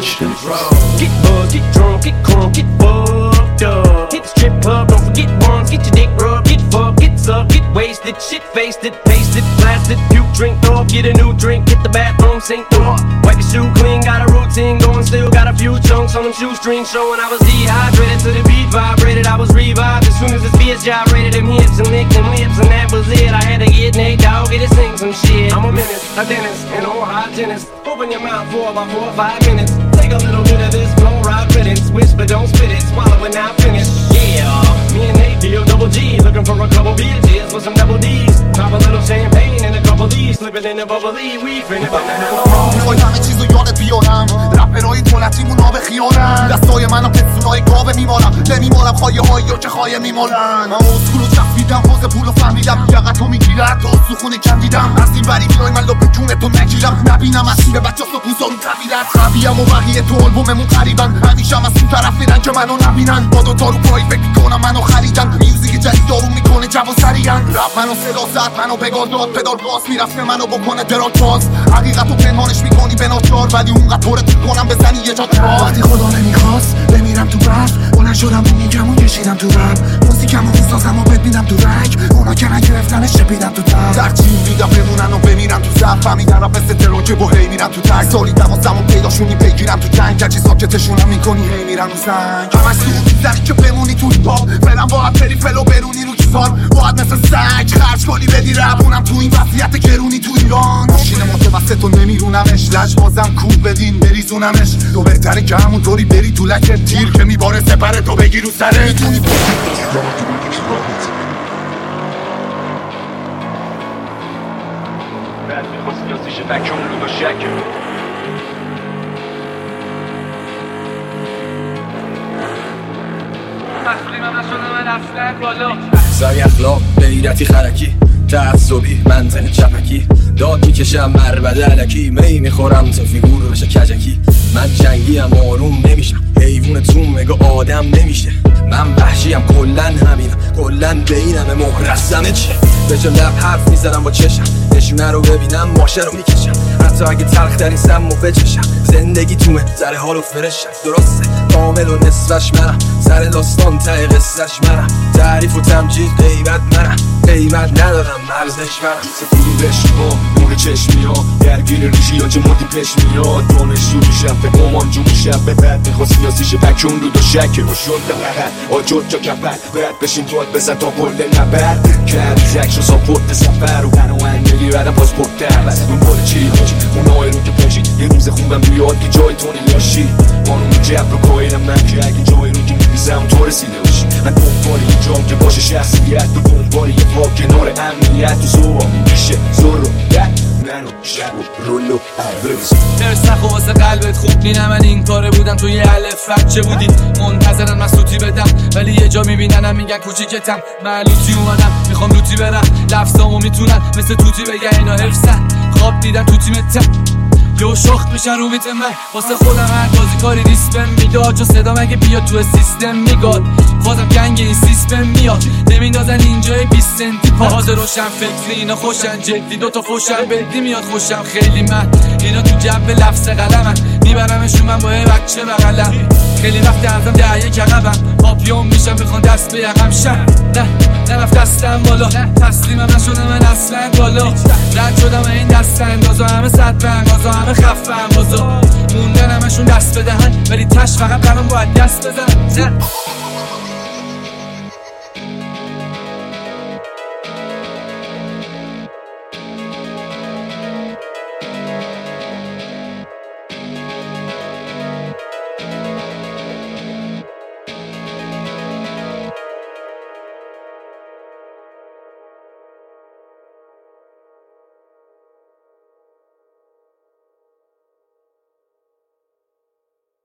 عشق Get buzzed, get drunk, get crunk, get fucked up. Hit the strip club, don't forget ones. Get your dick rubbed, get fucked, get sucked, get wasted. Shit faced it, pasted, blasted. Puke, drink up, get a new drink. Hit the bathroom, sink up. Wipe your shoe clean, got a routine going. Still got a few chunks on them shoestrings showing. I was dehydrated to the beat vibrated. I was revived as soon as this bitch gyrated. Them hips and licked them lips and that was it. I had to get Nate Dogg, get to sing some shit. I'm a menace, a dentist, and a whole hygienist. Open your mouth for about 4 or 5 minutes. Take a little bit of this flow ride riddance. Whisper, don't spit it, swallow it, now finish. Yeah, me and Nate deal double G. Looking for a couple bitches with some double D's. Pop a little champagne and a couple D's. Slip it in the bubbly, we finna about to have میخوای همه چیزو یادت بیارم رپرهای دولتیمون ها به خیارن دستای منو پستونای گاوه میمالم نمیمالم خواهی هایی یا که خواهی میمالن من اسکولو چسبیدم باز پولو فهمیدم یقتو میگیرد تا سخونه کندیدم از این بری بیای من لب جونتو نگیرم نبینم از به بچه ها بوزارو تبیرد خبیم و بقیه تو آلبوممون قریبن همیشه هم از اون طرف میرن که منو نبینن با دوتا رو پایی فکر میکنم منو خریدن میوزیک جدید دارو میکنه جوان سریعن رپ منو صدا زد منو بگار داد پدال باز میرفت منو بکنه دراج باز حقیقتو پنهانش میکنی به ناچار ولی اونقدر طورت میکنم بزنی یه جا باز وقتی خدا نمیخواست بمیرم تو برف بلند شدم میگم کشیدم تو رپ موزیکمو میسازم و ببینم تو رنگ اونا که نگرفتنش چپیدم تو تر درچی میدم بمونن و بمیرم تو زف فهمیدن رپ مثل ترون که با هی میرم تو تک سالی دوازدهم پیداشونی بگیرم تو جنگ هرچی ساکتشونم میکنی هی میرم رو زنگ همش تو میزنی که بمونی تو هیپاپ فعلا باید بری فلو برونی رو کیسار باید مثل سگ خرج کنی بدی رپونم تو این وضعیت گرونی تو ایران ماشین متوسط و نمیرونمش لج بازم کوب بدین بریزونمش تو بهتره که همونطوری بری تو لکه تیر که میباره سپره تو بگی رو سره میتونی بعد میخواست یاسیش بکون رو با شک تسلیمم نشده من اصلا بالا سعی اخلاق غیرتی خرکی تعصبی منطق چپکی داد میکشم مربده علکی می میخورم تا فیگور بشه کجکی من جنگیم آروم نمیشم حیوون تو مگه آدم نمیشه من وحشیم کلن همینم کلن بینم محرسمه چه به جا لب حرف میزنم با چشم نشونه رو ببینم ماشه رو میکشم حتی اگه تلخ ترین سم رو بچشم زندگی تومه سر حال و فرشم درسته کامل و نصفش منم سر داستان ته قصهش منم تعریف و تمجید غیبت منم قیمت ندارم مرزش منم سفیدی بشما نور چشمی ها درگیر ریشی ها چه مدی پیش میاد دانشجو میشم به گمانجو میشم به بعد میخواست سیاسیش بکون رو دو شکه و شد دقیقه آجود جا کپر باید بشین توات بزن تا کل نبرد کرد زکش و ساپورت سفر و بناهن میگیردم پاسپورت دربست دنبال چی هاچی اونای رو که پشید یه روز خوبم بیاد که جای تو نمیاشی قانون جبر رو کایلم من که اگه جای رو که میبیزم تو رسیده باشی من دنبال یه جام که باشه شخصیت و دنبال یه پا کنار امنیت و زوها میشه زور رو منو شب و رولو عرض درسخ و واسه قلبت خوب بینم من این کاره بودم توی الف بچه بودی منتظرن من سوتی بدم ولی یه جا میبیننم میگن کوچیکتم من لوتی اومدم میخوام لوتی برم لفظامو میتونن مثل توتی بگن اینا حفظن خواب دیدن تو تیمتم یو شخت میشن رو میتم من واسه خودم هر بازی کاری ریسپم میداد چون صدا مگه بیاد تو سیستم میگاد خودم گنگ این سیستم میاد نمیندازن اینجای 20 سنتی پاز روشن فکری اینا خوشن جدی دوتا فوشن بدی میاد خوشم خیلی من اینا تو جنب لفظ قلمن میبرمشون من با یه بچه بغلم خیلی وقت ازم دعیه کقبم پاپیون میشم میخوان دست به یقم شن نه نرفت دستم بالا تسلیمم نشدم من اصلا بالا رد شدم این دست اندازا همه صد بنگازا همه خفم بازا موندن همشون دست بدهن ولی تش فقط قرم باید دست بزن